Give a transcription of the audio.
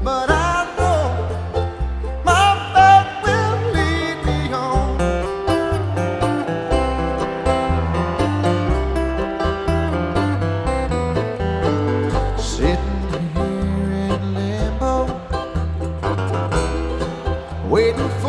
but I know my faith will lead me on. Sitting here in limbo, waiting for